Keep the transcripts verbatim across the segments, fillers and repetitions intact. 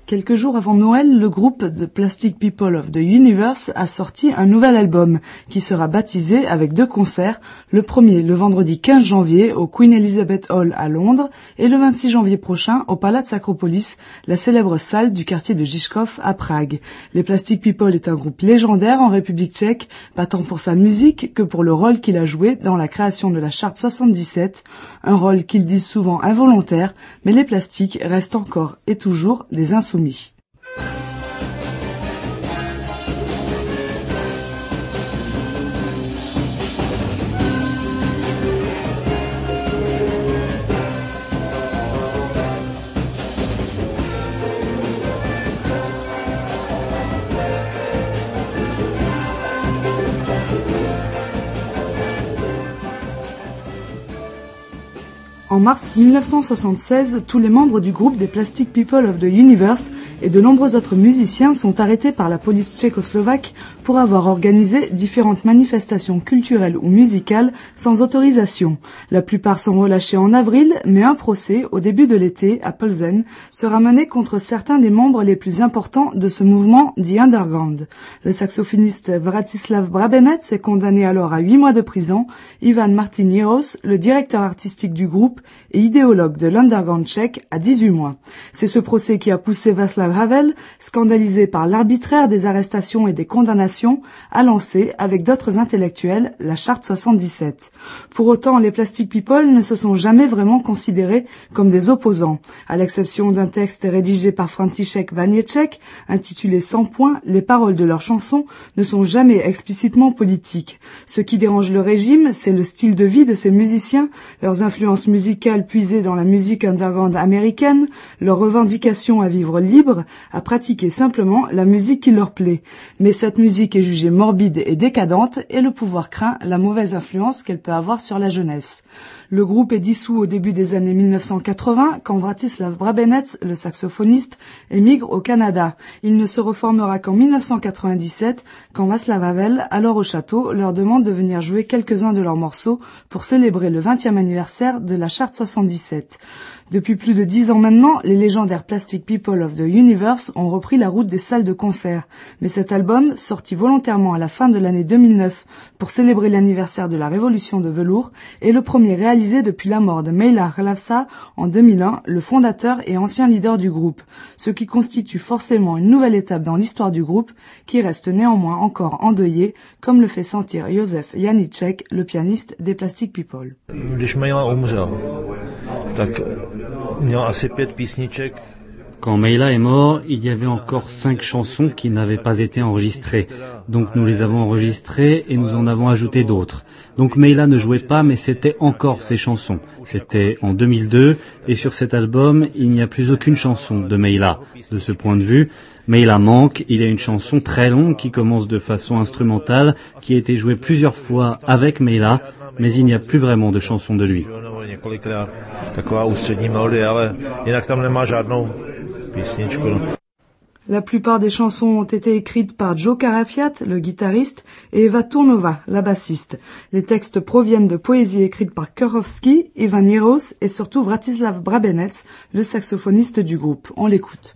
Quelques jours avant Noël, le groupe The Plastic People of the Universe a sorti un nouvel album qui sera baptisé avec deux concerts, le premier le vendredi quinze janvier au Queen Elizabeth Hall à Londres et le vingt-six janvier prochain au Palác Acropolis, la célèbre salle du quartier de Žižkov à Prague. Les Plastic People est un groupe légendaire en République tchèque, pas tant pour sa musique que pour le rôle qu'il a joué dans la création de la charte soixante-dix-sept, un rôle qu'ils disent souvent involontaire, mais les plastiques restent encore et toujours des insoumis. En mars mille neuf cent soixante-seize, tous les membres du groupe des Plastic People of the Universe et de nombreux autres musiciens sont arrêtés par la police tchécoslovaque pour avoir organisé différentes manifestations culturelles ou musicales sans autorisation. La plupart sont relâchés en avril, mais un procès, au début de l'été, à Plzeň, sera mené contre certains des membres les plus importants de ce mouvement dit underground. Le saxophoniste Vratislav Brabenec est condamné alors à huit mois de prison. Ivan Martiniros, le directeur artistique du groupe et idéologue de l'underground tchèque, à dix-huit mois. C'est ce procès qui a poussé Václav Havel, scandalisé par l'arbitraire des arrestations et des condamnations, à lancer, avec d'autres intellectuels, la charte soixante-dix-sept. Pour autant, les Plastic People ne se sont jamais vraiment considérés comme des opposants. À l'exception d'un texte rédigé par František Vaněček, intitulé Cent points, les paroles de leurs chansons ne sont jamais explicitement politiques. Ce qui dérange le régime, c'est le style de vie de ces musiciens, leurs influences musicales puisées dans la musique underground américaine, leur revendication à vivre libre, à pratiquer simplement la musique qui leur plaît. Mais cette musique est jugée morbide et décadente et le pouvoir craint la mauvaise influence qu'elle peut avoir sur la jeunesse. Le groupe est dissous au début des années mille neuf cent quatre-vingts quand Vratislav Brabenec, le saxophoniste, émigre au Canada. Il ne se reformera qu'en mille neuf cent quatre-vingt-dix-sept quand Václav Havel, alors au château, leur demande de venir jouer quelques-uns de leurs morceaux pour célébrer le vingtième anniversaire de la charte soixante-dix-sept. Depuis plus de dix ans maintenant, les légendaires Plastic People of the Universe ont repris la route des salles de concert. Mais cet album, sorti volontairement à la fin de l'année deux mille neuf pour célébrer l'anniversaire de la révolution de velours, est le premier réalisé depuis la mort de Mejla Hlavsa en deux mille un, le fondateur et ancien leader du groupe, ce qui constitue forcément une nouvelle étape dans l'histoire du groupe, qui reste néanmoins encore endeuillé, comme le fait sentir Josef Janíček, le pianiste des Plastic People. Quand Mejla est mort, il y avait encore cinq chansons qui n'avaient pas été enregistrées. Donc nous les avons enregistrées et nous en avons ajouté d'autres. Donc Mejla ne jouait pas, mais c'était encore ses chansons. C'était en deux mille deux et sur cet album, il n'y a plus aucune chanson de Mejla. De ce point de vue, Mejla manque. Il y a une chanson très longue qui commence de façon instrumentale, qui a été jouée plusieurs fois avec Mejla, mais il n'y a plus vraiment de chansons de lui. La plupart des chansons ont été écrites par Joe Carafiat, le guitariste, et Eva Turnova, la bassiste. Les textes proviennent de poésies écrites par Kurowski, Ivan Jiros et surtout Vratislav Brabenec, le saxophoniste du groupe. On l'écoute.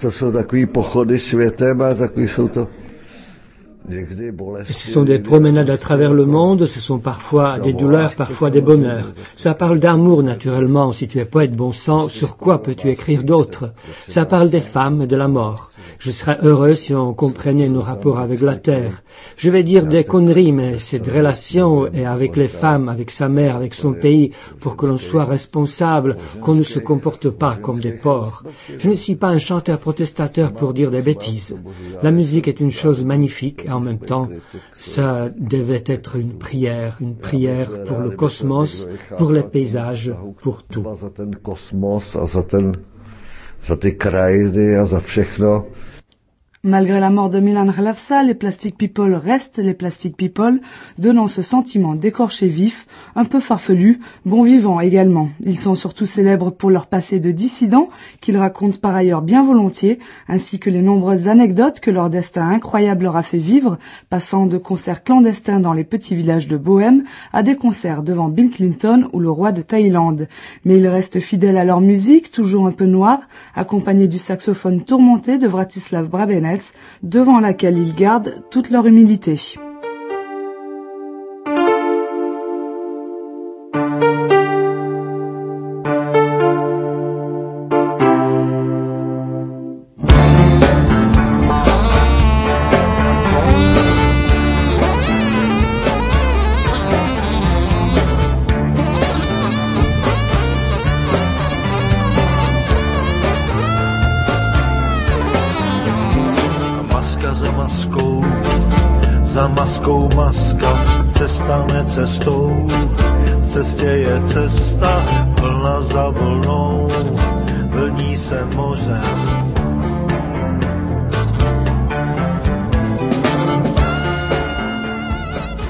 Ce sont des promenades à travers le monde, ce sont parfois des douleurs, parfois des bonheurs. Ça parle d'amour, naturellement. Si tu es poète bon sang, sur quoi peux-tu écrire d'autre? Ça parle des femmes et de la mort. Je serais heureux si on comprenait nos rapports avec la terre. Je vais dire des conneries, mais cette relation est avec les femmes, avec sa mère, avec son pays, pour que l'on soit responsable, qu'on ne se comporte pas comme des porcs. Je ne suis pas un chanteur protestateur pour dire des bêtises. La musique est une chose magnifique, et en même temps, ça devait être une prière, une prière pour le cosmos, pour les paysages, pour tout. Malgré la mort de Milan Hrlavsa, les Plastic People restent les Plastic People, donnant ce sentiment d'écorché vif, un peu farfelu, bon vivant également. Ils sont surtout célèbres pour leur passé de dissidents, qu'ils racontent par ailleurs bien volontiers, ainsi que les nombreuses anecdotes que leur destin incroyable leur a fait vivre, passant de concerts clandestins dans les petits villages de Bohême à des concerts devant Bill Clinton ou le roi de Thaïlande. Mais ils restent fidèles à leur musique, toujours un peu noire, accompagnés du saxophone tourmenté de Vratislav Brabenec, devant laquelle ils gardent toute leur humilité. Za maskou, za maskou maska, cesta necestou, v cestě je cesta, vlna za vlnou, vlní se mořem.